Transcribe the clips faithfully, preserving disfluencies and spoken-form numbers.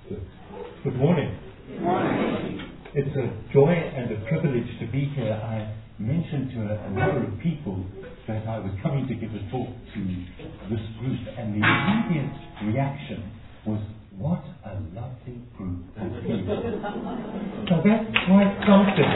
Good, Good morning. Good morning. It's a joy and a privilege to be here. I mentioned to a, a number of people that I was coming to give a talk to this group, and the immediate reaction was, what a lovely group of people. So that's quite something.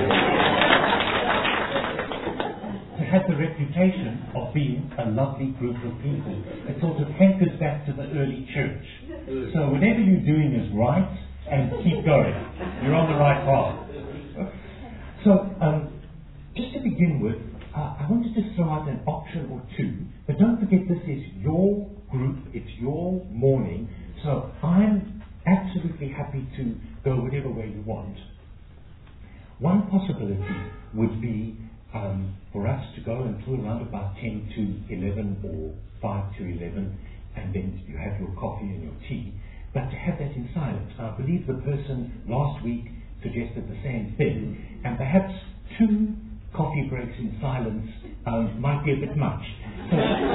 To have the reputation of being a lovely group of people. It sort of hankers back to the early church. So whatever you're doing is right, and keep going. You're on the right path. So, um, just to begin with, uh, I wanted to throw out an option or two, but don't forget this is your group, it's your morning, so I'm absolutely happy to go whatever way you want. One possibility would be um, for us to go until around about ten to eleven or five to eleven, and then you have your coffee and your tea, but to have that in silence. I believe the person last week suggested the same thing, and perhaps two coffee breaks in silence um, might be a bit much. So,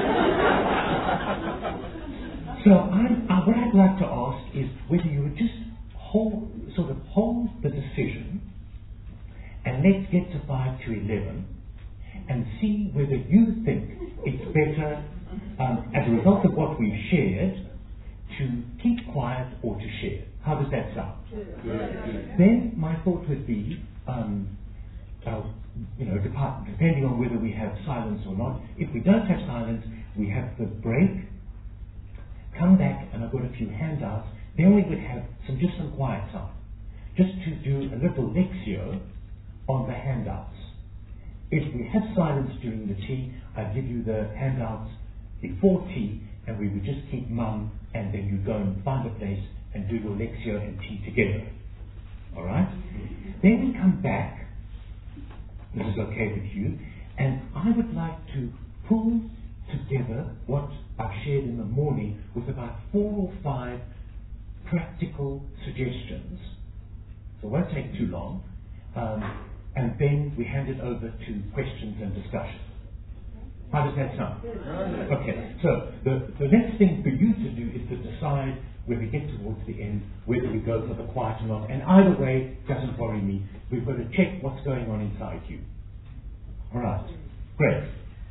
so I'm, uh, what I'd like to ask is whether you would just hold, sort of hold the decision, and let's get to five to eleven, and see whether you think it's better, um, as a result of what we've shared, to keep quiet or to share. How does that sound? Yeah. Then my thought would be, um, uh, you know, depart, depending on whether we have silence or not. If we don't have silence, we have the break, come back, and I've got a few handouts. Then we would have some just some quiet time, just to do a little lectio on the handouts. If we have silence during the tea, I'd give you the handouts before tea, and we would just keep mum, and then you go and find a place and do your lectio and tea together. Alright? Then we come back, this is okay with you, and I would like to pull together what I've shared in the morning with about four or five practical suggestions. So it won't take too long, um, and then we hand it over to questions and discussion. How does that sound? Okay, so the, the next thing for you to do is to decide when we get towards the end whether we go for the quiet or not. And either way, doesn't worry me. We've got to check what's going on inside you. All right, great.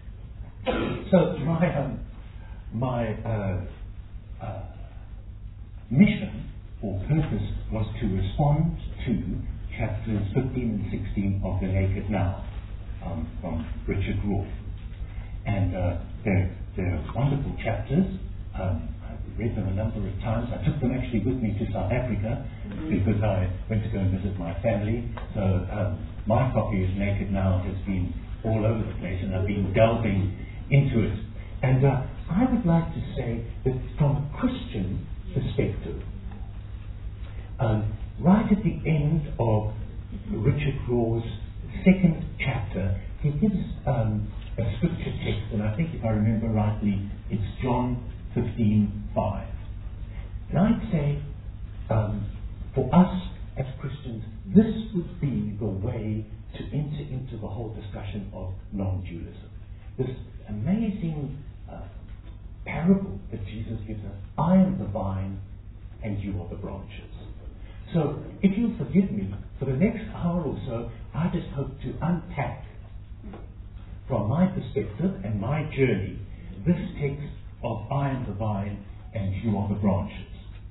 So my um, my uh, uh, mission or purpose was to respond to chapters fifteen and sixteen of The Naked Now um, from Richard Rohr. And uh, they're, they're wonderful chapters. Um, I've read them a number of times. I took them actually with me to South Africa because I went to go and visit my family. So um, my copy of Naked Now has been all over the place, and I've been delving into it. And uh, I would like to say that from a Christian perspective, um, right at the end of Richard Rohr's second chapter, he gives um, a scripture text, and I think if I remember rightly, it's John fifteen five. And I'd say, um, for us as Christians, this would be the way to enter into the whole discussion of non-dualism. This amazing uh, parable that Jesus gives us, I am the vine and you are the branches. So, if you'll forgive me, for the next hour or so, I just hope to unpack from my perspective and my journey, this text of I am the vine and you are the branches.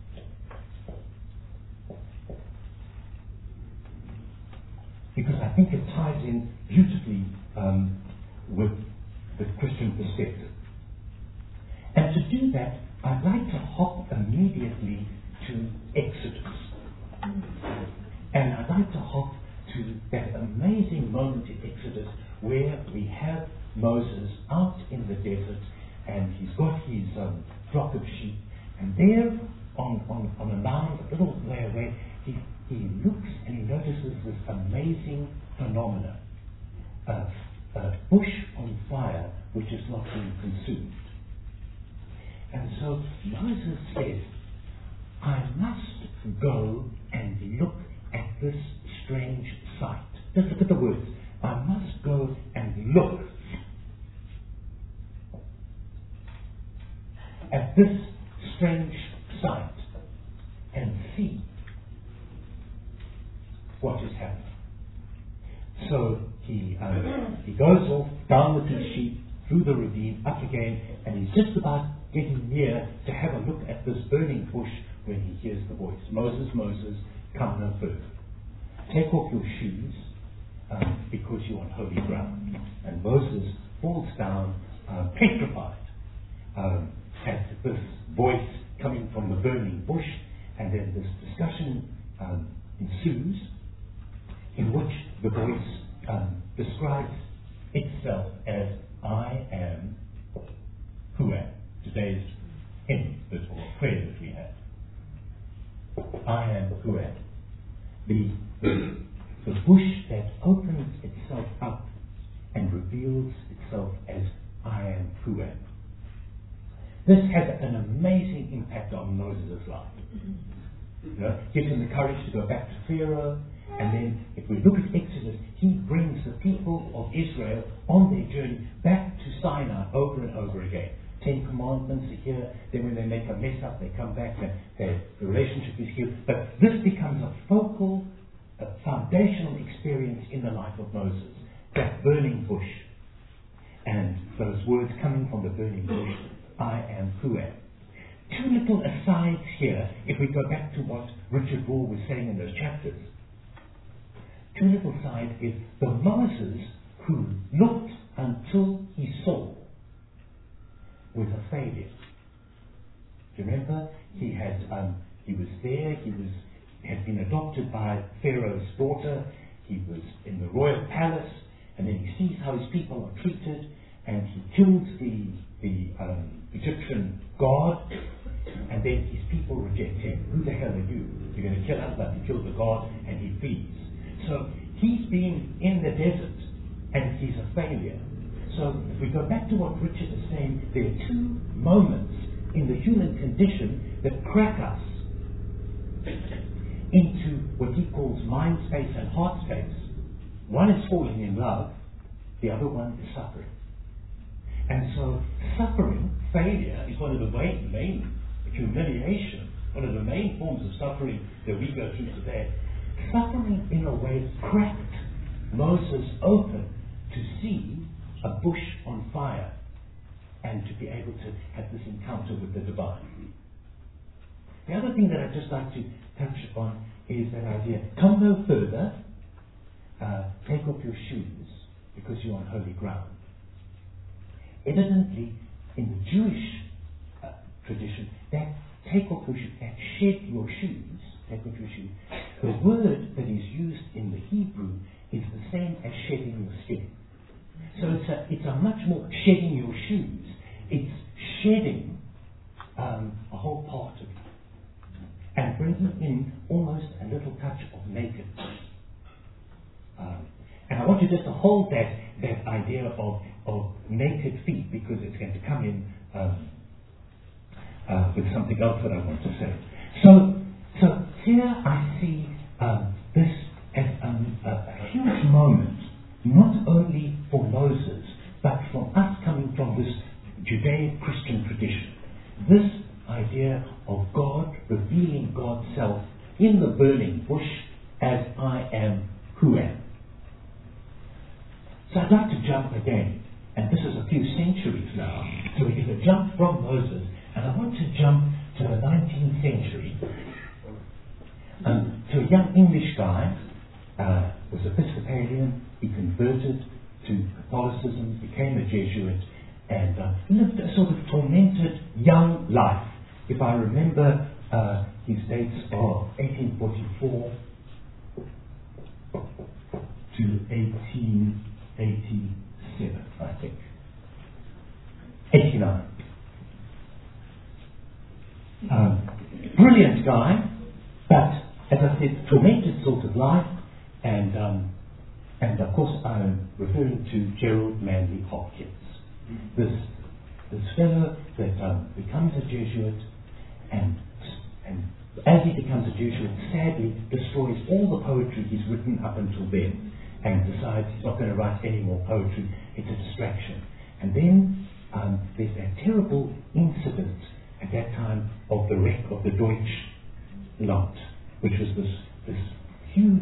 Because I think it ties in beautifully um, with the Christian perspective. And to do that, I'd like to hop immediately to Exodus. And I'd like to hop to that amazing moment in Exodus where we have Moses out in the desert, and he's got his um, flock of sheep, and there on, on, on a mound a little way away, he, he looks and he notices this amazing phenomena, a, a bush on fire which is not being consumed. And so Moses says, I must go and look at this strange sight. Just look at the words. I must go and look at this strange sight and see what is happening. So he um, he goes off down with his sheep through the ravine, up again, and he's just about getting near to have a look at this burning bush when he hears the voice. Moses, Moses, come no further. Take off your shoes, um, because you're on holy ground. And Moses falls down, uh, petrified, um, at this voice coming from the burning bush, and then this discussion um, ensues, in which the voice um, describes itself as I am who am. Today's hymn, this or prayer that we have. I am who am. The, the, the bush that opens itself up and reveals itself as I am who am. This has an amazing impact on Moses' life. You know, gives him the courage to go back to Pharaoh, and then if we look at Exodus, he brings the people of Israel on their journey back to Sinai over and over again. Ten Commandments are here, then when they make a mess up, they come back and their the relationship is healed. But this becomes a focal, a foundational experience in the life of Moses, that burning bush. And those words coming from the burning bush, I am who am. Two little asides here, if we go back to what Richard Rohr was saying in those chapters. Two little asides is the Moses who looked until he saw was a failure. Do you remember? He had um, he was there, he was had been adopted by Pharaoh's daughter, he was in the royal palace, and then he sees how his people are treated, and he kills the the um, Egyptian god, and then his people reject him. Who the hell are you? You're going to kill us like you killed the god, and he flees. So he's been in the desert, and he's a failure. So if we go back to what Richard is saying, there are two moments in the human condition that crack us into what he calls mind space and heart space. One is falling in love, the other one is suffering. And so suffering, failure, is one of the main, main humiliation, one of the main forms of suffering that we go through today. Suffering, in a way, cracked Moses open to see a bush on fire and to be able to have this encounter with the divine. The other thing that I'd just like to touch upon is that idea, come no further, uh, take off your shoes because you're on holy ground. Evidently, in the Jewish uh, tradition, that take off your shoes, that shed your shoes, take off your shoes, the word that is used in the Hebrew is the same as shedding your skin. So it's a, it's a much more shedding your shoes. It's shedding um, a whole part of you and bringing in almost a little touch of nakedness. Um, and I want you just to hold that that idea of, of naked feet, because it's going to come in um, uh, with something else that I want to say. So, so here I see um, this as um, a, a huge moment, not only for Moses, but for us coming from this Judeo-Christian tradition. This idea of God revealing God's self in the burning bush as I am who am. So I'd like to jump again, and this is a few centuries now, so we're going to jump from Moses, and I want to jump to the nineteenth century, um, to a young English guy, uh, was Episcopalian, he converted to Catholicism, became a Jesuit, and uh, lived a sort of tormented young life. If I remember, uh, his dates are eighteen forty-four to eighteen eighty-seven, I think. eighty-nine. Um, brilliant guy, but as I said, tormented sort of life, and um, and of course I'm referring to Gerald Manley Hopkins. This this fellow that um, becomes a Jesuit, and and as he becomes a Jesuit, sadly destroys all the poetry he's written up until then, and decides he's not going to write any more poetry. It's a distraction. And then um, there's that terrible incident at that time of the wreck of the Deutsch Land, which was this this huge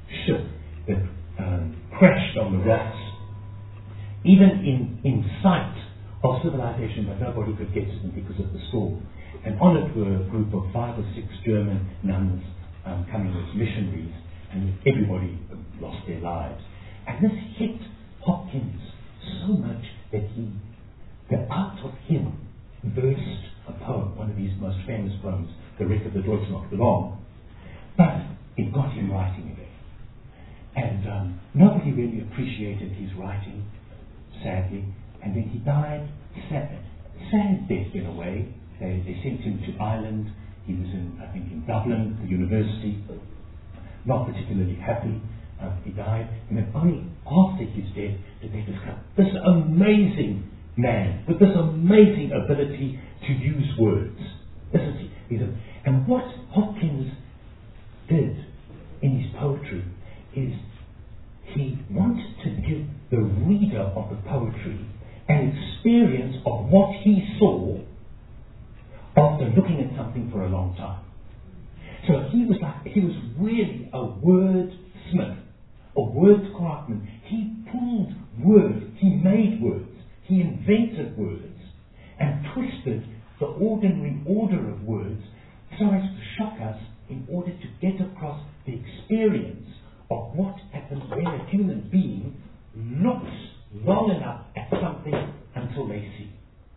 ship that um, crashed on the rocks, even in, in sight of civilization, but nobody could get to them because of the storm. And on it were a group of five or six German nuns um, coming as missionaries, and everybody lost their lives. And this hit Hopkins so much that he, that out of him burst a poem, one of his most famous poems, The Wreck of the Deutsche Not Belong. But it got him writing again. And um, nobody really appreciated his writing, sadly. And then he died, sad, sad death in a way. They, they sent him to Ireland. He was in, I think, in Dublin, the university. Not particularly happy. Uh, he died. And then only after his death did they discover this amazing man with this amazing ability to use words. This is, he's a, and what Hopkins did in his poetry is he wanted to give the reader of the poetry an experience of what he saw after looking at something for a long time. So he was like, he was really a wordsmith, a word craftsman. He pulled words, he made words, he invented words, and twisted the ordinary order of words so as to shock us in order to get across the experience of what happens when a human being looks long enough at something until they see.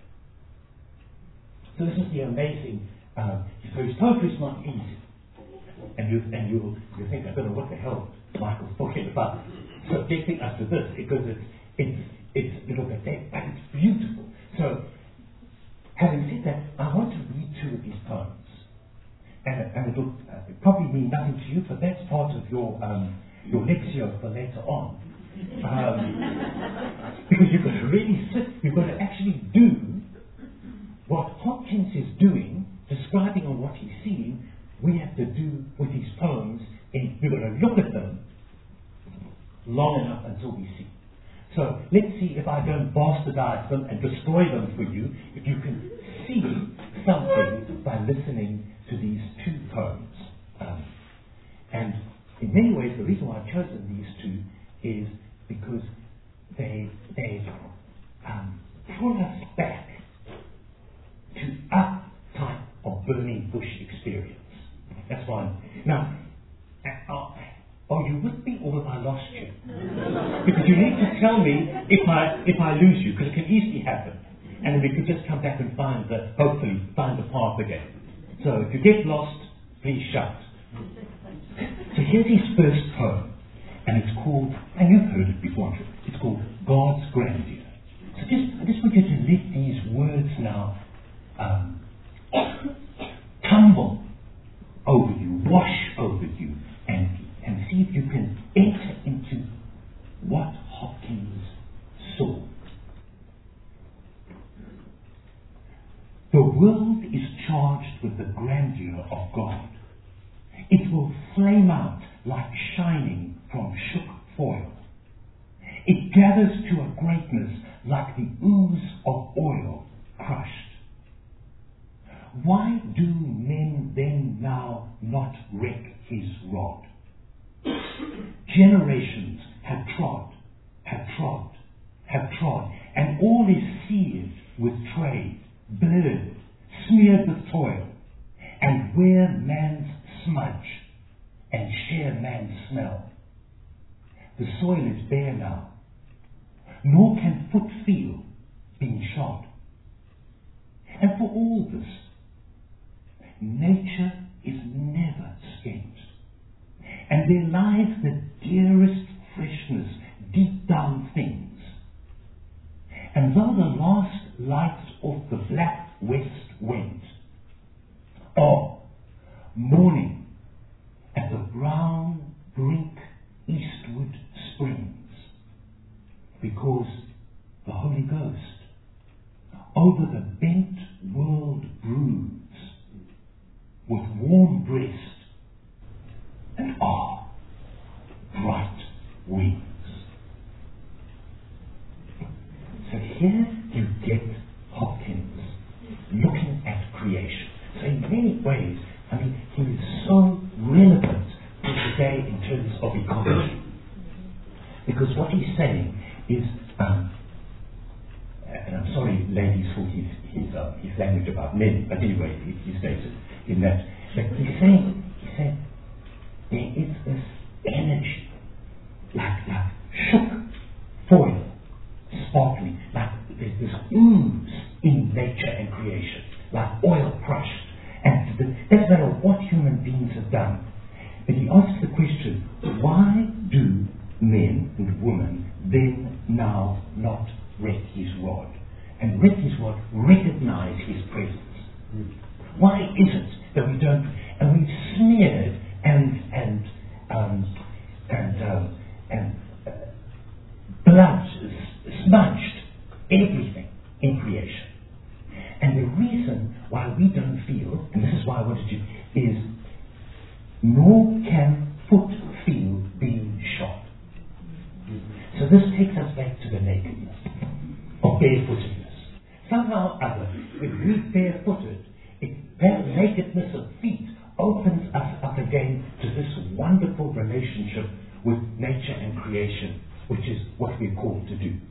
So this is the amazing, um, so his poetry is not easy. And you and you you think, I don't know what the hell Michael's talking about, subjecting us to this, because it's it's it's little bit dead, but it's beautiful. So having said that, I want to read two of his poems. And, and it'll uh, probably mean nothing to you, but that's part of your um, your lectio for later on. Um, because you've got to really sit, you've got to actually do what Hopkins is doing, describing on what he's seeing. We have to do with his poems, and we've got to look at them long enough until we see. So let's see if I don't bastardize them and destroy them for you, if you can see something by listening to these two poems. Um, and in many ways, the reason why I've chosen these two is because they they um, pull us back to a type of burning bush experience. That's one. Now, are, are you with me, or have I lost you? Because you need to tell me if I if I lose you, because it can easily happen, and then we could just come back and find the hopefully find the path again. So if you get lost, please shout. So here's his first poem, and it's called, and you've heard it before, it's called God's Grandeur. So just, I just want you to let these words now um, tumble over you, wash over you, and, and see if you can enter into what Hopkins saw. The world is charged with the grandeur of God. It will flame out like shining from shook foil. It gathers to a greatness like the ooze of oil crushed. Why do men then now not wreck his rod? Generations have trod, have trod, have trod, and all is seared with trade, blurred, smeared with toil, and wear man's smudge and share man's smell. The soil is bare now, nor can foot feel being shod. And for all this, nature is never skint, and there lies the dearest freshness deep down things. And though the last lights of the black west went, oh, morning at the brown brink eastward springs, because the Holy Ghost over the bent world broods with warm breast and ah, bright wings. So here you get Hopkins looking at creation. So in many ways, I mean, he is so relevant to today in terms of ecology. Because what he's saying is, um, and I'm sorry, ladies, for his his, uh, his language about men, but anyway, he, he states it in that. But he's saying, he's saying, there is this energy, like like shook foil, sparkling, like there's this ooze in nature and creation, like oil crushed. And the, doesn't matter what human beings have done. But he asks the question, why do men and women then now not wreck his rod? And wreck his rod, recognize his presence. Mm. Why is it that we don't, and we've smeared and, and, um, and, um, and uh, blood, smudged everything in creation. And the reason why we don't feel, and this is why I wanted to, is nor can foot feel being shot. Mm-hmm. So this takes us back to the nakedness of barefootedness. Somehow or other, when we're barefooted, it, that nakedness of feet opens us up again to this wonderful relationship with nature and creation, which is what we're called to do.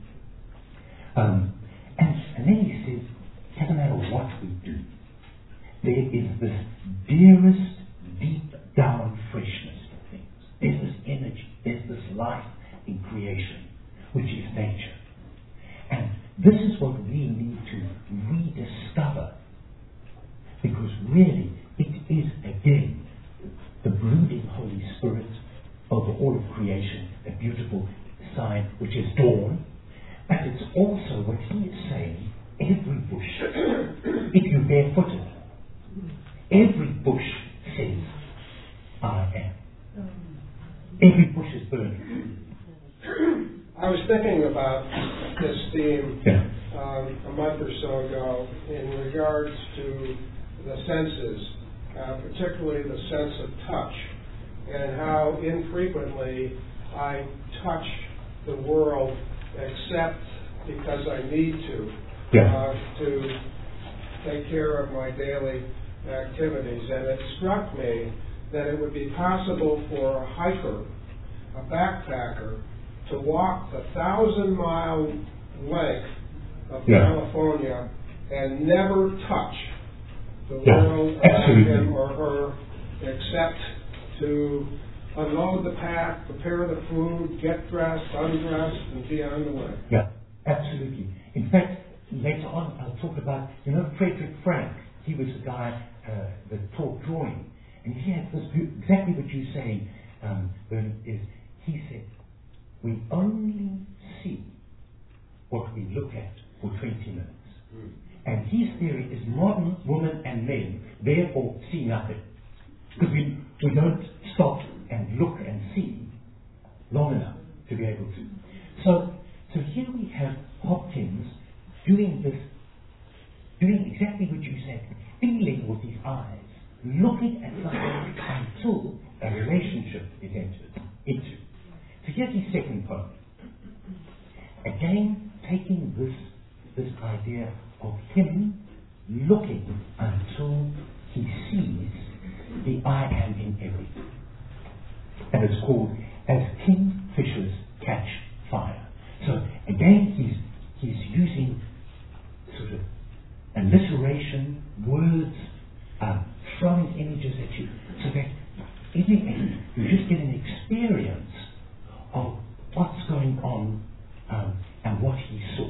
Um, and, and then he says, it doesn't matter what we do, there is this dearest, deep down freshness in things. There's this energy, there's this life in creation, which is nature. And this is what we need to rediscover, because really it is again the brooding Holy Spirit over all of creation, a beautiful sign which is dawn. But it's also what he is saying, every bush, if you're barefooted, every bush says, I am. Every bush is burning. I was thinking about this theme yeah. um, a month or so ago in regards to the senses, uh, particularly the sense of touch, and how infrequently I touch the world except because I need to, yeah. uh, to take care of my daily activities. And it struck me that it would be possible for a hiker, a backpacker, to walk the thousand mile length of yeah. California and never touch the yeah. world around Absolutely. him or her except to unload the pack, prepare the food, get dressed, undressed, and be on the way. Yeah, absolutely. In fact, later on I'll talk about, you know, Frederick Frank. He was a guy uh, that taught drawing. And he had this, exactly what you're saying, um, Bernard, is he said, we only see what we look at for twenty minutes. Mm. And his theory is modern women and men therefore see nothing. Because we, we don't stop and look and see long enough to be able to. So, so here we have Hopkins doing this, doing exactly what you said, feeling with his eyes, looking at something until a relationship is entered into. So here's his second point. Again, taking this this idea of him looking until he sees the I am in everything. And it's called As Kingfishers Catch Fire. So again, he's he's using sort of alliteration, words, um, throwing images at you, so that in the end you just get an experience of what's going on um, and what he saw.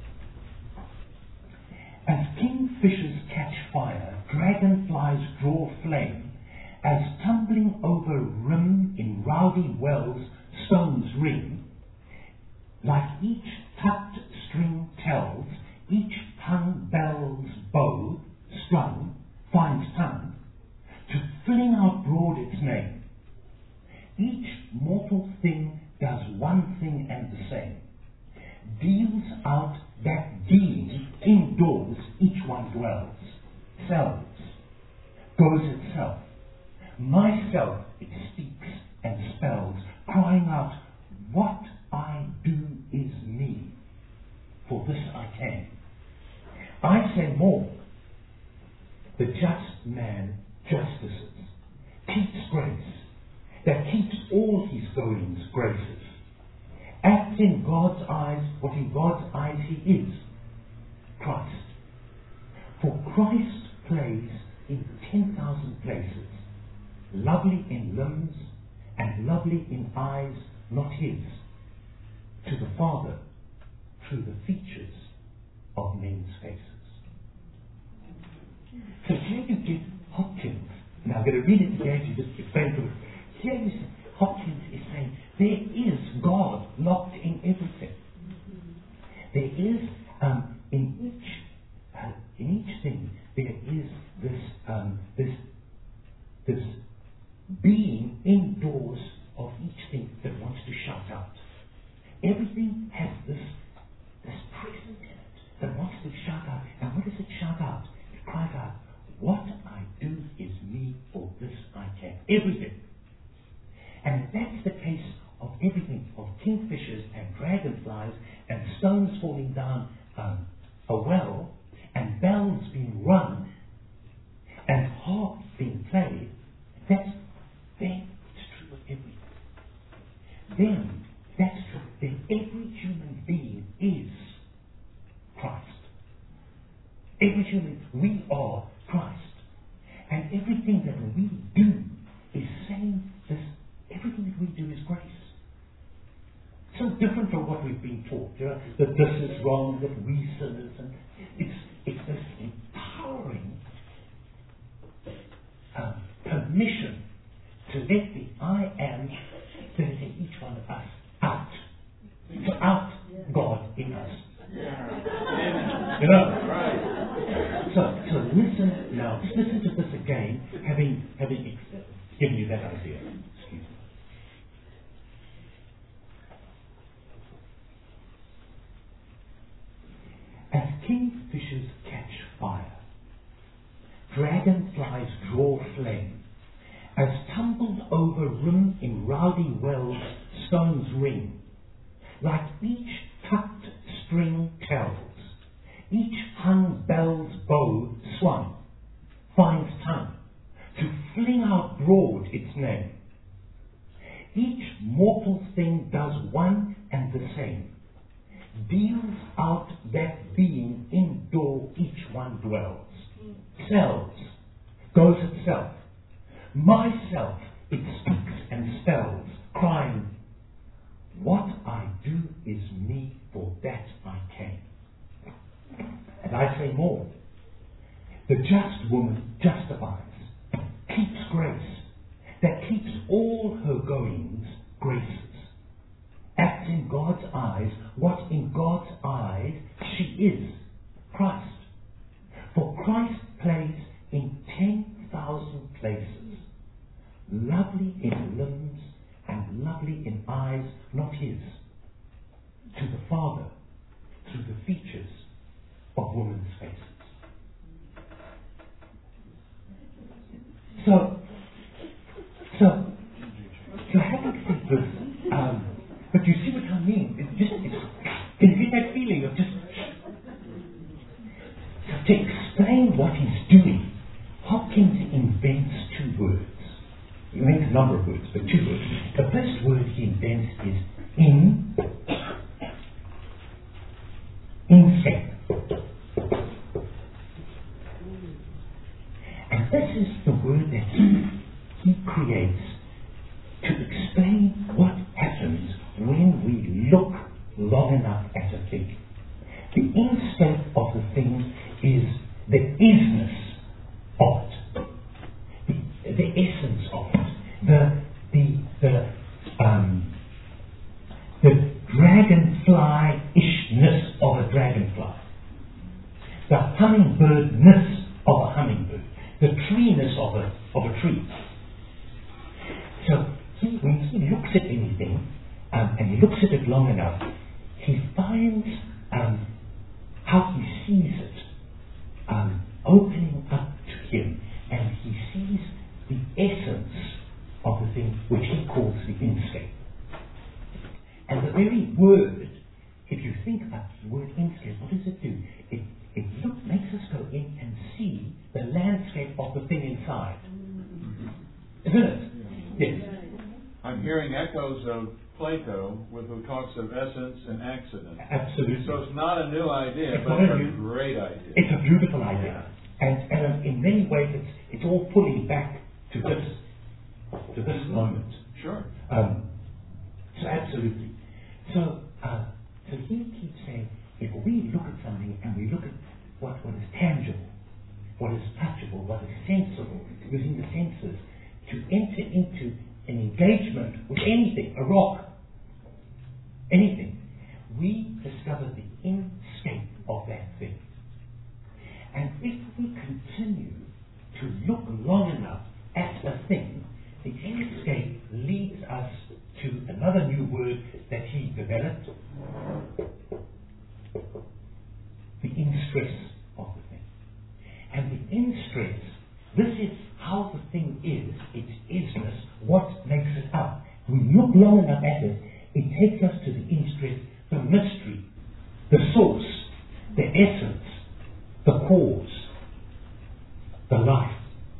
As kingfishers catch fire, dragonflies draw flame, as tumbling over rim in rowdy wells stones ring, like each tucked string tells, each hung bell's bow strung finds tongue to fling out broad its name. Each mortal thing does one thing and the same, deals out that deed indoors each one dwells, selves, goes itself. Myself it speaks and spells, crying out, what I do is me, for this I can. I say more, the just man justices, keeps grace, that keeps all his goings graces, acts in God's eyes what in God's eyes he is, Christ. For Christ plays in ten thousand places, lovely in limbs and lovely in eyes not his, to the Father through the features of men's faces. So here you get Hopkins. Now I'm going to read it again to just explain to us. Here you see, Hopkins is saying there is God locked in everything. There is um, in each uh, in each thing there is this um, this this being indoors of each thing that wants to shout out. Everything has this this presence in it that wants to shout out. And what does it shout out? It cries out, "What I do is me, for this I can." Everything. And that's the case of everything, of kingfishers and dragonflies and stones falling down um, a well and bells being rung and harps being played. That's then it's true of everything. Then that's true. Then every human being is Christ. Every human, we are Christ. And everything that we do is saying this, everything that we do is grace. So different from what we've been taught, you know, that this is wrong, that we sinners, and it's it's this empowering um, permission to let the I am that is in each one of us out. To out God in us. You know? So, so listen now, just listen to this again, having, having ex- given you that idea. Excuse me. As kingfishers catch fire, dragonflies draw flame, as tumbled over rim in rowdy wells stones ring, like each tucked string tells, each hung bell's bow swung, finds tongue, to fling out broad its name. Each mortal thing does one and the same, deals out that being indoor each one dwells, selves, goes itself, myself it speaks and spells, crying, "What I do is me, for that I came." And I say more. The just woman justifies, keeps grace, that keeps all her goings graces, acts in God's eyes what in God's eyes she is, Christ. For Christ plays in ten thousand places, lovely in limbs and lovely in eyes not his, to the Father through the features of women's faces. So, so, so having said this, um, but you see what I mean? It's just, it's, can you get that feeling of just, to explain what he's doing, Hopkins invents two words. He makes a number of words, but two words. The first word he invents is in, insect. And this is the word that he, he creates to explain what happens when we look long enough at a thing. The instinct of the thing is the isness of it, the, the essence of it, the the the um, the dragonfly-ishness of a dragonfly, the hummingbird-ness of a hummingbird, the treeness of a of a tree. So he, when he looks at anything, um, and he looks at it long enough, he finds um, how he sees it um, opening up to him, and he sees the essence of the thing which he calls the inscape. And the very word, if you think about the word inscape, what does it do? It, it look, makes us go in and see the landscape of the thing inside. Isn't it? Yes. I'm hearing echoes of Plato, with who talks of essence and accident. Absolutely. So it's not a new idea, it's but it's a new, great idea. It's a beautiful idea, and and in many ways, it's it's all pulling back to this to this moment. Sure. Um, so absolutely. So uh, so he keeps saying, if we look at something and we look at what what is tangible, what is touchable, what is sensible, using the senses to enter into an engagement with anything, a rock, anything, we discover the inscape of that thing. And if we continue to look long enough at a thing, the inscape leads us to another new word that he developed, the in-stress of the thing. And the in-stress, this is how the thing is, its isness, what makes it up. We look long enough at it, it takes us to the in-stress, the mystery, the source, the essence, the cause, the life,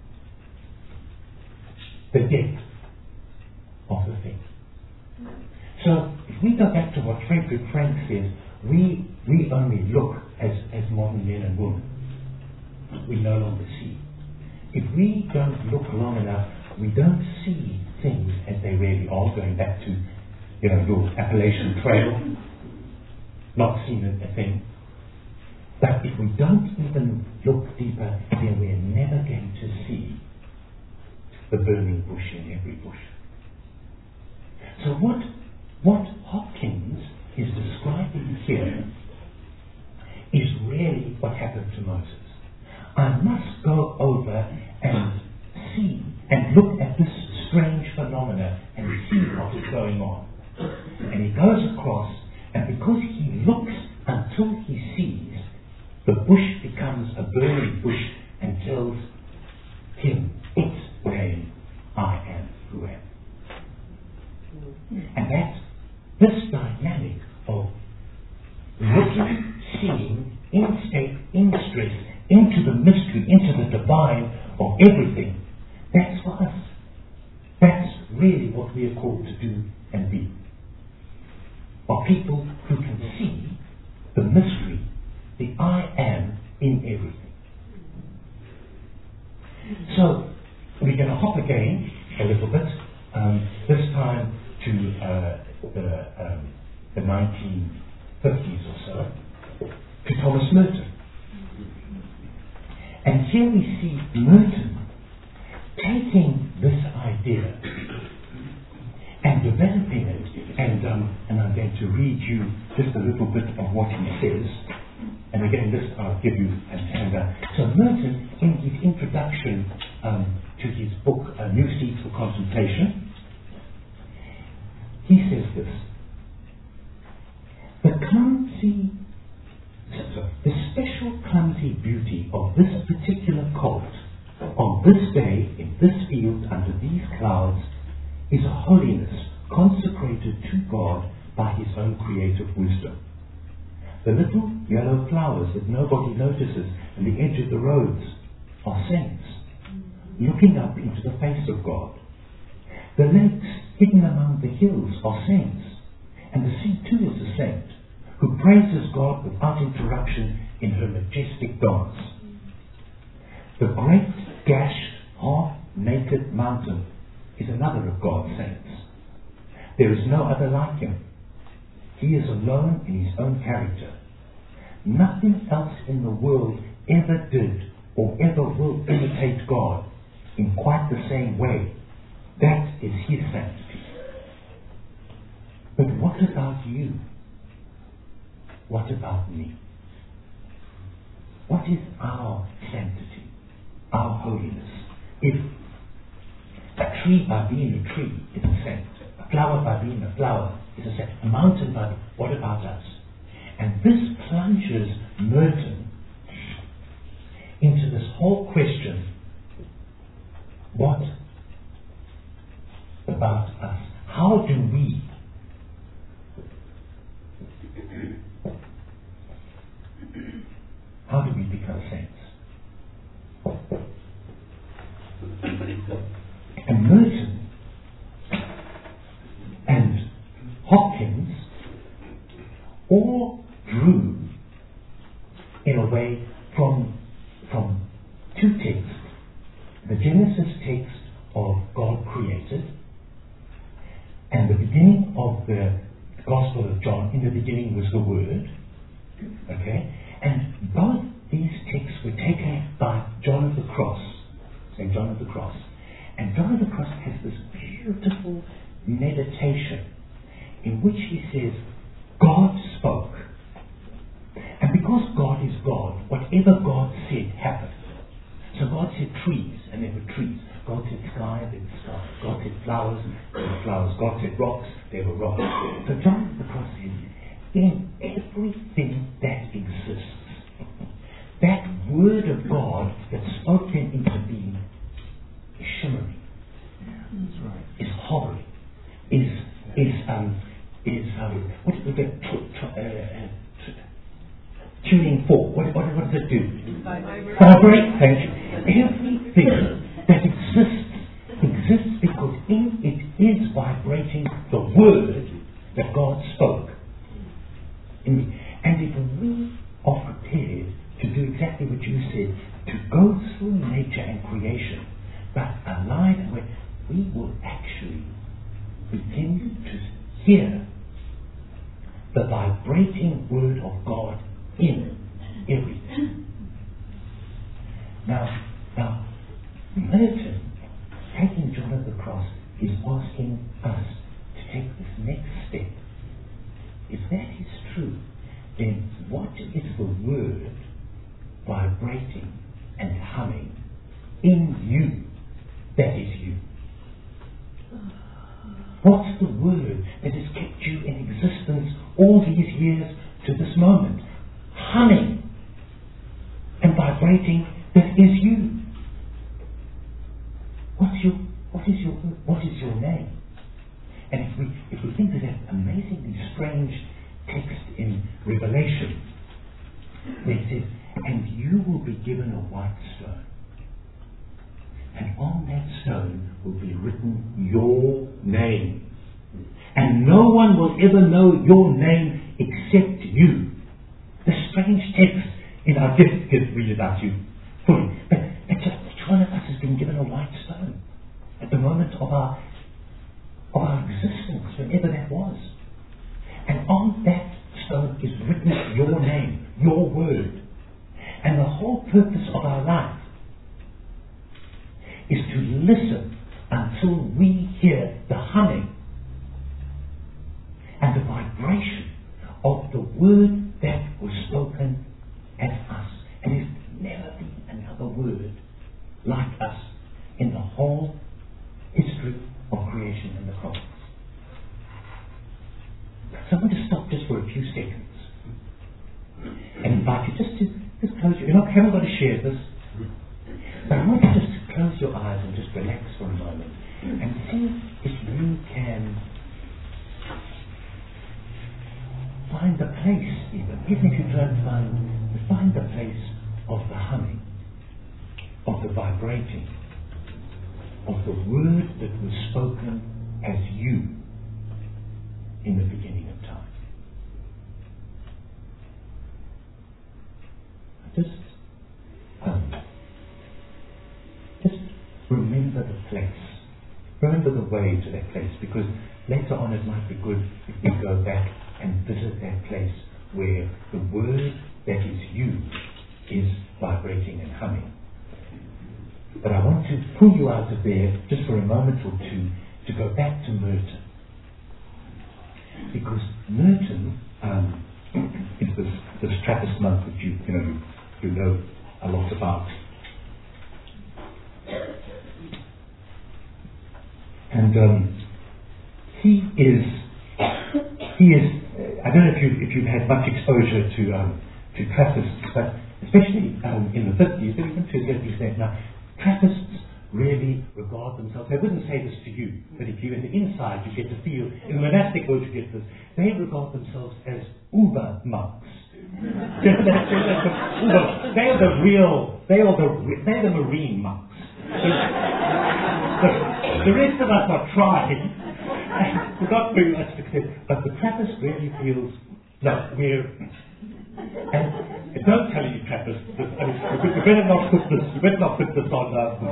the depth of the thing. So, if we go back to what Frederick Frank says, we we only look as, as modern men and women. We no longer see. If we don't look long enough, we don't see things as they really are, going back to, you know, your Appalachian Trail, not seeing a thing. But if we don't even look deeper, then we're never going to see the burning bush in every bush. So what, what Hopkins is describing here is really what happened to Moses. I must go over and see and look at this strange phenomena and see what is going on. And he goes across, and because he looks until he sees, the bush becomes a burning bush and tells him its name, I am who am. And that's this dynamic of looking, seeing, inscape, in-stress, into the mystery, into the divine of everything. That's for us. That's really what we are called to do and be. Are people who can see the mystery, the I am in everything. So, we're going to hop again a little bit, um, this time to uh, the, um, the nineteen fifties or so, to Thomas Merton. And here we see Merton taking this idea and developing it, and um, and I'm going to read you just a little bit of what he says. And again, this I'll give you a handout. So Merton, in his introduction um, to his book, uh, New Seeds for Contemplation, he says this: the clumsy, so the special clumsy beauty of this particular cult on this day, in this field, under these clouds, is a holiness consecrated to God by his own creative wisdom. The little yellow flowers that nobody notices on the edge of the roads are saints, looking up into the face of God. The lakes hidden among the hills are saints, and the sea too is a saint, who praises God without interruption in her majestic dance. The great gashed, half-naked mountain is another of God's saints. There is no other like him. He is alone in his own character. Nothing else in the world ever did or ever will imitate God in quite the same way. That is his sanctity. But what about you? What about me? What is our sanctity, our holiness? If a tree by being a tree is a saint, a flower by being a flower is a saint, a mountain by, what about us? And this plunges Merton into this whole question: what about us? How do we how do we become saints? And Merton Hopkins all drew, in a way, from, from two texts. The Genesis text of God created, and the beginning of the Gospel of John, in the beginning was the Word. Okay? And both these texts were taken by John of the Cross, Saint John of the Cross. And John of the Cross has this beautiful meditation in which he says, God spoke. And because God is God, whatever God said happened. So God said trees, and there were trees. God said sky, there was sky. God said flowers, there were flowers. God said rocks, there were rocks. So John of the Cross says, in everything that exists, that word of God that's spoken into being is shimmering, That's right. is hovering, is is um is um what is the tr- tr- uh, uh, tr- tuning fork? What what what does it do? Vibrate. Vibrate. Thank you. Everything that exists exists because in it is vibrating the word that God spoke. In, and if we are prepared to do exactly what you said, to go through nature and creation, but alive and where we will actually begin to hear the vibrating word of God in everything. Now, now, Merton, taking John of the Cross, is asking us to take this next step. If that is true, then what is the word vibrating and humming in you that is you? What's the word that has kept you in existence all these years to this moment? Humming and vibrating that is you. What's your, what is your, what is your name? And if we, if we think of that amazingly strange text in Revelation, where it says, and you will be given a white stone, and on that stone will be written your name. And no one will ever know your name except you. The strange text in our gift, gift read it out to you fully. But, but just each one of us has been given a white stone at the moment of our of our existence, whenever that was. And on that stone is written your name, your word. And the whole purpose of our life is to listen until we hear the humming and the vibration of the word that was spoken as us. And there's never been another word like us in the whole history of creation and the cosmos. So I'm going to stop just for a few seconds and invite you just to just close your, you know, I haven't got to share this, but I want you just to close your eyes and just relax for a moment and see if you can find the place, even, even if you don't find, find the place of the humming, of the vibrating, of the word that was spoken as you in the beginning of time. Just, um, just remember the place. Remember the way to that place, because later on it might be good if we go back and visit that place where the word that is you is vibrating and humming. But I want to pull you out of there just for a moment or two to go back to Merton. Because Merton um, is this, this Trappist monk that you, you know, you know a lot about. And um, he is, he is, uh, I don't know if you've, if you've had much exposure to um, to Trappists, but especially um, in the fifties, or even to a certain extent now, Trappists really regard themselves, they wouldn't say this to you, but if you're in the inside, you get to feel, in the monastic world you get this, they regard themselves as uber monks. They are the real, they are the, they're the marine monks. The, the, the rest of us are trying, not very much success, but the Trappist really feels, no, we're, and don't tell you Trappist, this, I mean, you better not put this, you better not put this on, uh,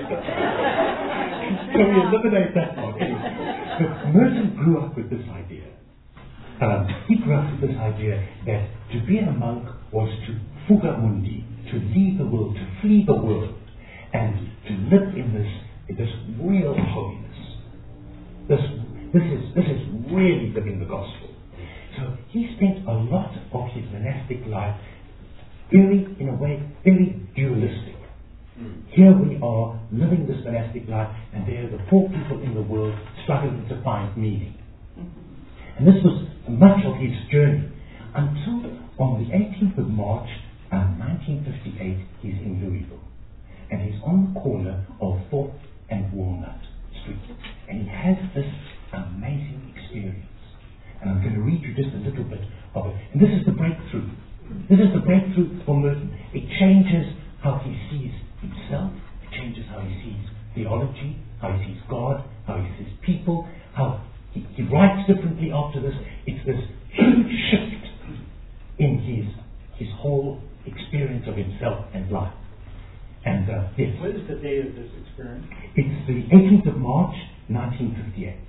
so we eliminate that part. Anyway, but Merton grew up with this idea. Um, he grew up with this idea that to be a monk was to fuga mundi, to leave the world, to flee the world, and to live in this, in this real holiness. This, this is this is really living the gospel. So he spent a lot of his monastic life very, in a way, very dualistic. Here we are living this monastic life, and there are the poor people in the world struggling to find meaning. And this was much of his journey until on the eighteenth of March, um, nineteen fifty-eight, he's in Louisville. And he's on the corner of fourth and Walnut Street. And he has this amazing experience. And I'm going to read you just a little bit of it. And this is the breakthrough. This is the breakthrough for Merton. It changes how he sees himself. It changes how he sees theology, how he sees God, how he sees people, how he, he writes differently after this. It's this huge shift in his his whole experience of himself and life. And uh, yes. What is the date of this experience? It's the eighteenth of March, nineteen fifty-eight.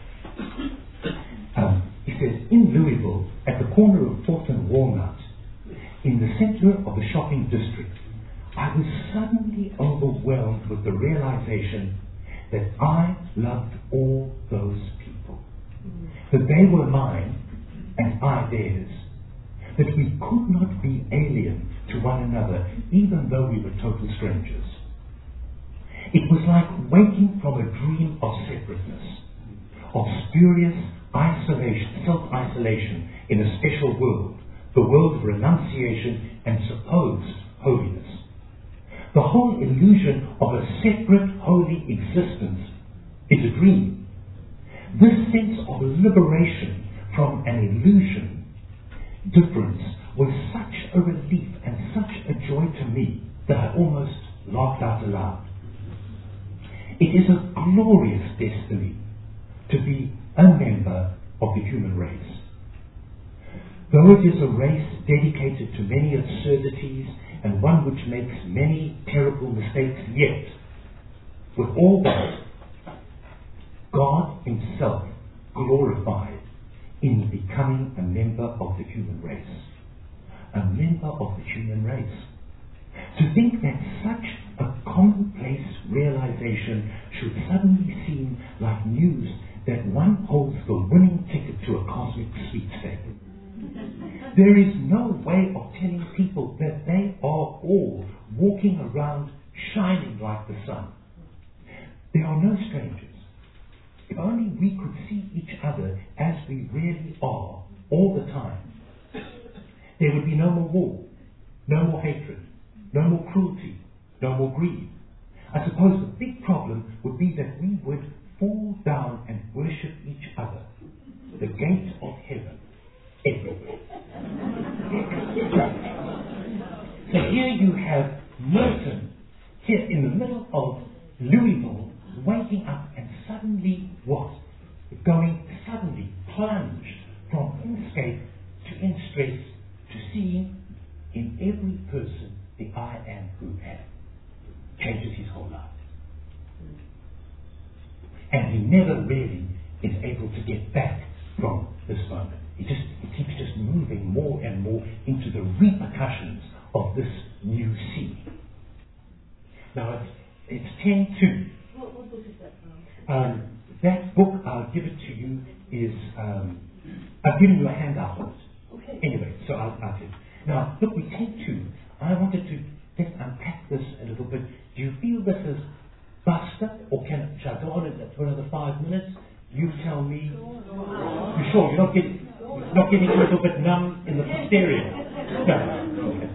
Um, he says, in Louisville, at the corner of fourth and Walnut, in the center of the shopping district, I was suddenly overwhelmed with the realization that I loved all those people, that they were mine and I theirs, that we could not be alien to one another even though we were total strangers. It was like waking from a dream of separateness, of spurious isolation, self-isolation in a special world, the world of renunciation and supposed holiness. The whole illusion of a separate holy existence is a dream. This sense of liberation from an illusion, difference, was such a relief and such a joy to me that I almost laughed out aloud. It is a glorious destiny to be a member of the human race. Though it is a race dedicated to many absurdities and one which makes many terrible mistakes, yet, with all that, God himself glorified in becoming a member of the human race. A member of the human race. To think that such a commonplace realization should suddenly seem like news that one holds the winning ticket to a cosmic sweepstake. There is no way of telling people that they are all walking around shining like the sun. There are no strangers. If only we could see each other as we really are all the time, there would be no more war, no more hatred, no more cruelty, no more greed. I suppose the big problem would be that we would fall down and worship each other, the gate of heaven, everywhere. So here you have Merton, here in the middle of Louisville, waking up and suddenly what? Going suddenly plunged from inscape to in stress to seeing in every person the I am who am. Changes his whole life. And he never really is able to get back from this moment. He just he keeps just moving more and more into the repercussions of this new sea. Now it's it's ten two. What, what book is that from? Um, that book, I'll give it to you, is um, I've given you a handout on it. Okay. Anyway, so I'll, I'll do it. Now, look, we take two. I wanted to just unpack this a little bit. Do you feel this is Buster, or can shall I go on it for another five minutes? You tell me. You sure you're not getting not getting a little bit numb in the posterior? No. Okay.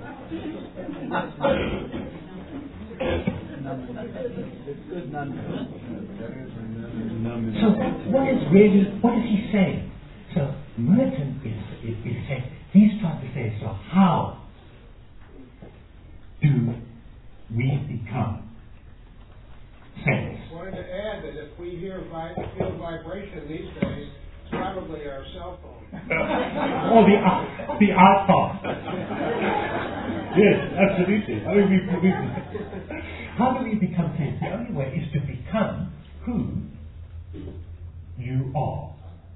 So what is really what is he saying? So Merton is is, is saying he's trying to say, so how do we become saints? I wanted to add that if we hear vi- feel vibration in these days is probably our cell phone. Oh, the art, the art part. Yes, absolutely. I mean, we, we, how do we become safe? The only way is to become who you are.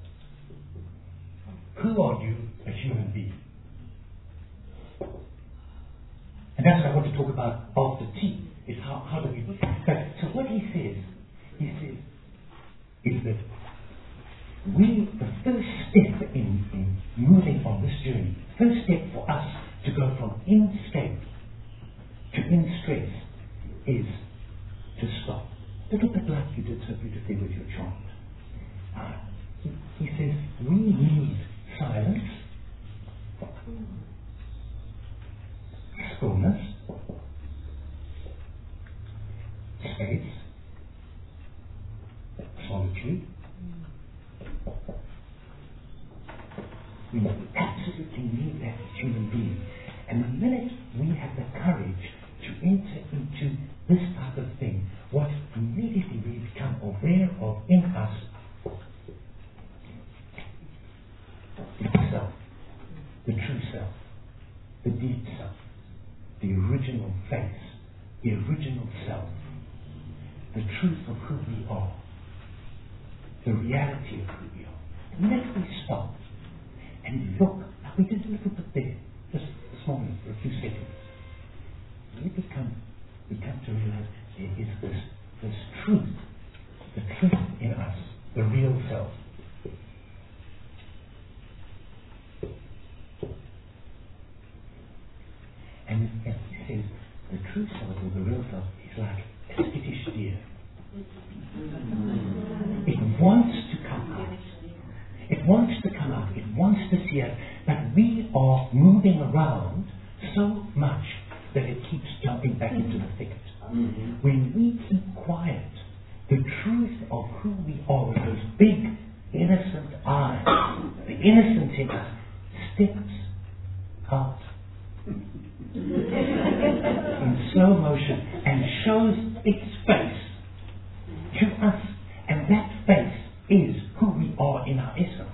Who are you, a human being? And that's what I want to talk about after tea, is how, how do we... But, so what he says, he says, is that we, the first step in, in moving on this journey, first step for us to go from in-scape to in-stress is to stop. A little bit like you did so beautifully with your chant. Uh, he, he says, we need silence, stillness, space, solitude. We absolutely need that as human beings. And the minute we have the courage to enter into this type of thing, what immediately we become aware of in us is the self, the true self, the deep self, the original face, the original self, the truth of who we are, the reality of who we are. The minute we stop and look, like we did a little bit there, just this morning for a few seconds, we become, we come to realize there is this, this truth, the truth in us, the real self. And as he says, the true self or the real self is like a skittish deer. It wants to come out. It wants to come out. It wants to see us. But we are moving around so much that it keeps jumping back into the thicket. Mm-hmm. When we keep quiet, the truth of who we are with those big, innocent eyes, the innocence in us, steps out in slow motion and shows its face to us, and that face is who we are in our essence.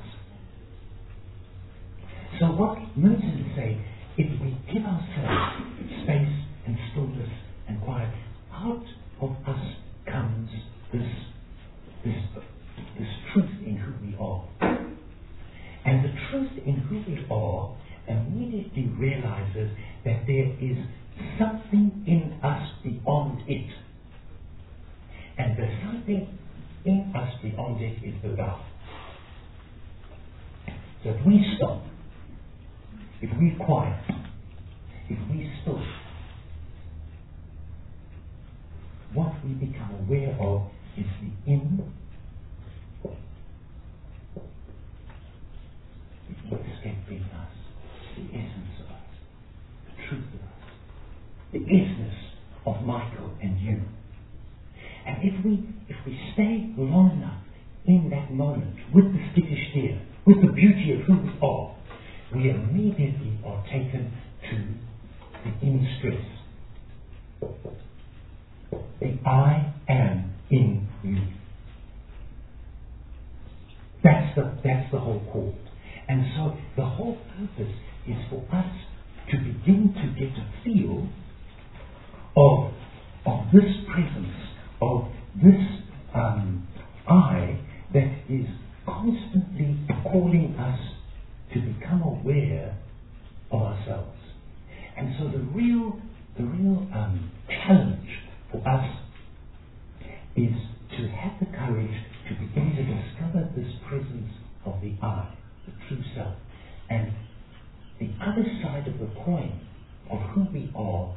So what Merton is saying, if we give ourselves space and stillness and quiet, out of us comes this, this, this truth in who we are. And the truth in who we are immediately realizes that there is something in us beyond it. And the something in us beyond it is the thou. So if we stop, if we quiet, if we still, what we become aware of is the in, the escaping us, the essence of us, the truth of us, the isness of Michael and you. And if we if we stay long enough in that moment with the skittish deer, with the beauty of who we are, we immediately are taken to the in stress. The I am in you. That's the that's the whole call. And so the whole purpose is for us to begin to get a feel of of this presence, of this um, I that is constantly calling us to become aware of ourselves. And so the real the real um, challenge for us is to have the courage to begin to discover this presence of the I, the true self. And the other side of the coin of who we are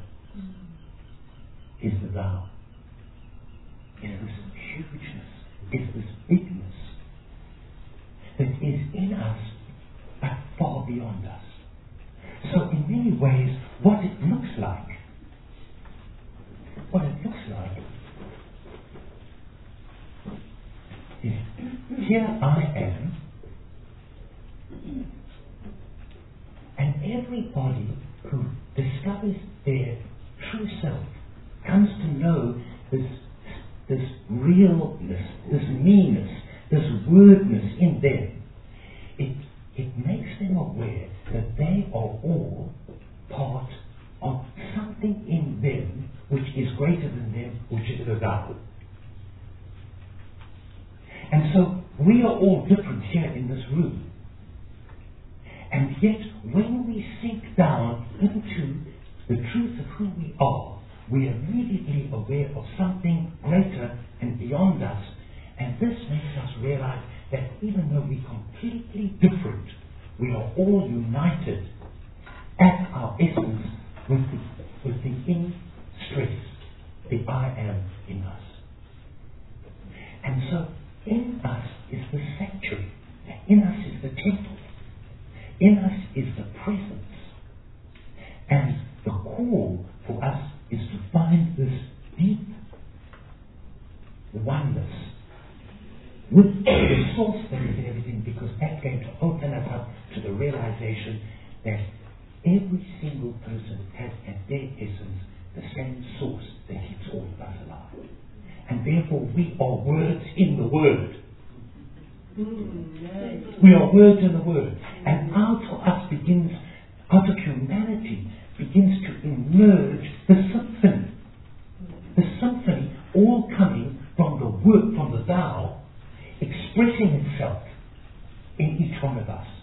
is the thou. Is this hugeness, is this bigness that is in us but far beyond us. So in many ways, what it looks like, what it looks like is, here I am, and everybody who discovers their true self comes to know this this realness, this meanness, this wordness in them, it, it makes them aware that they are all part of something in them which is greater than them, which is the Tao. And so we are all different here in this room. And yet, when we sink down into the truth of who we are, we are immediately aware of something greater and beyond us. And this makes us realize that even though we're completely different, we are all united at our essence with the, with the in stress, the I am in us. And so, in us is the sanctuary, in us is the temple, in us is the presence. And the call for us is to find this deep oneness with the source that is in everything, because that's going to open us up to the realization that every single person has at their essence the same source that keeps all of us alive. And therefore we are words in the Word. We are words in the Word. And out of us begins, out of humanity, begins to emerge the symphony. The symphony all coming from the word, from the Tao, expressing itself in each one of us.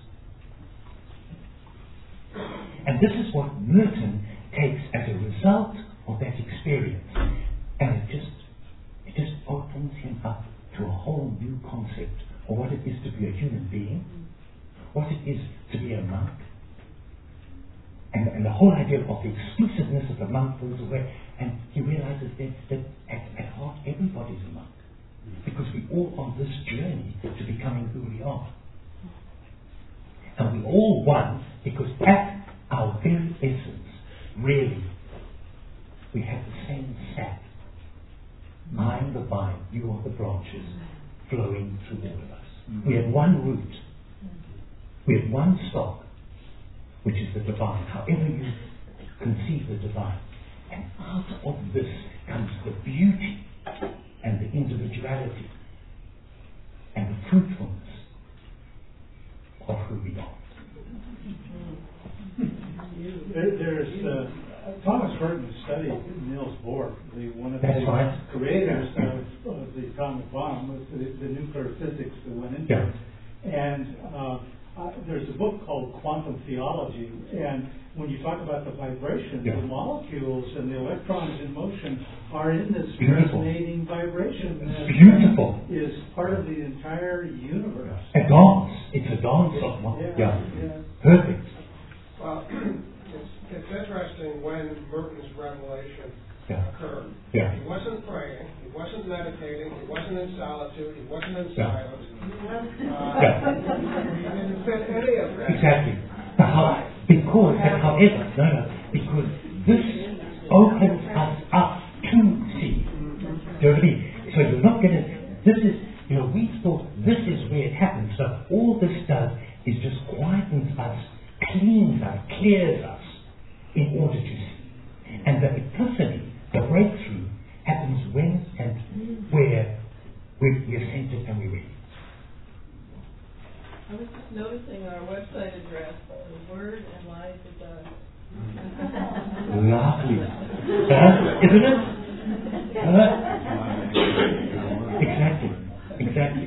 And this is what Merton takes as a result of that experience. And it just, it just opens him up to a whole new concept of what it is to be a human being, what it is to be a monk. And, and the whole idea of the exclusiveness of the monk falls away, and he realizes that, that at, at heart everybody's a monk, because we're all on this journey to becoming who we are. And we're all one, because at our very essence, really, we have the same sap. I am the vine, you are the branches, flowing through all of us. We have one root, we have one stock, which is the divine, however you conceive the divine. And out of this comes the beauty and the individuality and the fruitfulness of who we are. There, there's uh, Thomas Merton studied Niels Bohr, the one of That's the right. creators of, of the atomic bomb, with the, the nuclear physics that went into Yeah. it. And uh, uh, there's a book called Quantum Theology, and when you talk about the vibrations, Yeah. the molecules and the electrons in motion are in this Beautiful. resonating vibration that Beautiful. is part of the entire universe. A dance. It's a dance of one. Yeah, Yeah. yeah. Perfect. Well, it's, it's interesting when Merton's revelation Yeah. occurred. Yeah. He wasn't praying, he wasn't meditating, he wasn't in solitude, he wasn't in Yeah. silence. Uh, Yeah. He didn't fit any of that. Exactly. But how, because, and however, no, no, because this opens us up to see. Do you know what I mean? So you're not going to, this is, you know, we thought this is where it happens. So all this does is just quietens us, cleans us, clears us in order to see. And the epiphany, the breakthrough, happens when and where we, we are centered and we're ready. I was just noticing our website address, the word and lies it does. Lovely. Uh, isn't it? Uh, exactly. Exactly.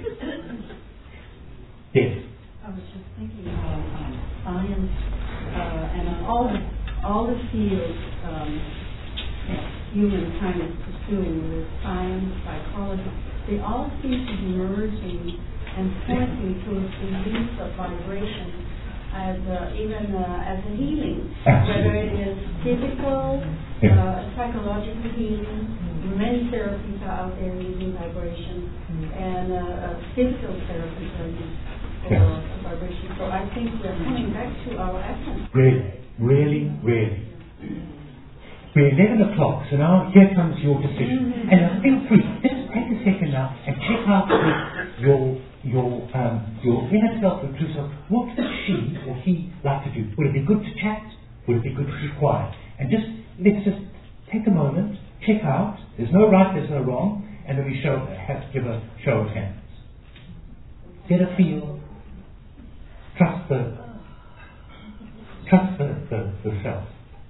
Yes. I was just thinking about um, science uh, and all the, all the fields um, that humankind is pursuing, whether it's science, psychology, they all seem to be merging and pointing to a belief of vibration as uh, even uh, as a healing, whether it is physical, yeah. uh, psychological healing. Many therapies are out there using vibration, and uh, uh, physical therapies are used for yeah. vibration. So I think we're coming back to our essence. Really, really, really. We're eleven o'clock, so now here comes your decision. Mm-hmm. And now feel free, just take a second now and check out with your your um, your inner self and true self. What would she or he like to do? Would it be good to chat? Would it be good to be quiet? And just let's just take a moment, check out. There's no right, there's no wrong, and then we show have to give a show of hands. get a feel, trust the, trust the, the, the self.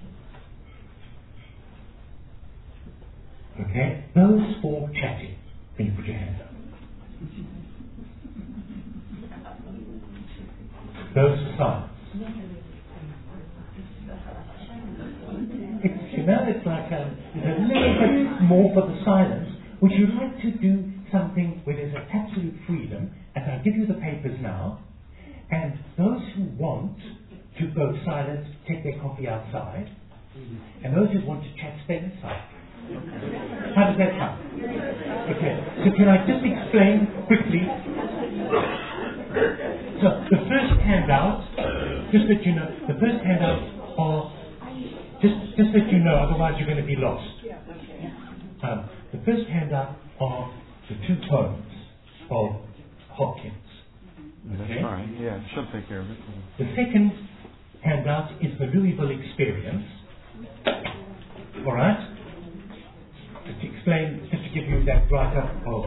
Okay? Those for chatting, when you put your hand up. Those for silence. It's, you know, it's like a, it's a little bit more for the silence. Would you like to do something where there's an absolute freedom? And I'll give you the papers now. And those who want to go silent, take their coffee outside. And those who want to chat, stay inside. How does that sound? Okay. So can I just explain quickly? So the first handout, just that you know, the first handout are just just that you know, otherwise you're going to be lost. Um, the first handout are the two poems of Hopkins. That's okay? fine. Yeah, she'll take care of it. The second handout is the Louisville experience. All right. Just to explain, just to give you that write-up of.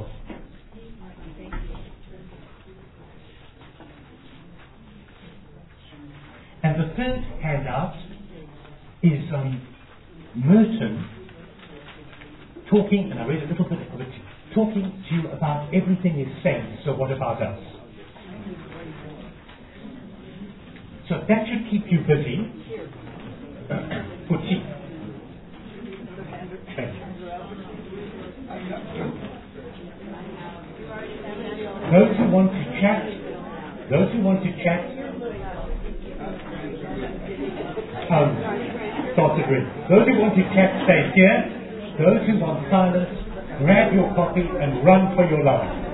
And the third handout is um, Merton talking, and I read a little bit of it, talking to you about everything is sane, so what about us? So that should keep you busy. For tea. Thank you. Those who want to chat, those who want to chat, um, started with. Those who want to chat, stay here. Those who want silence, grab your coffee and run for your life.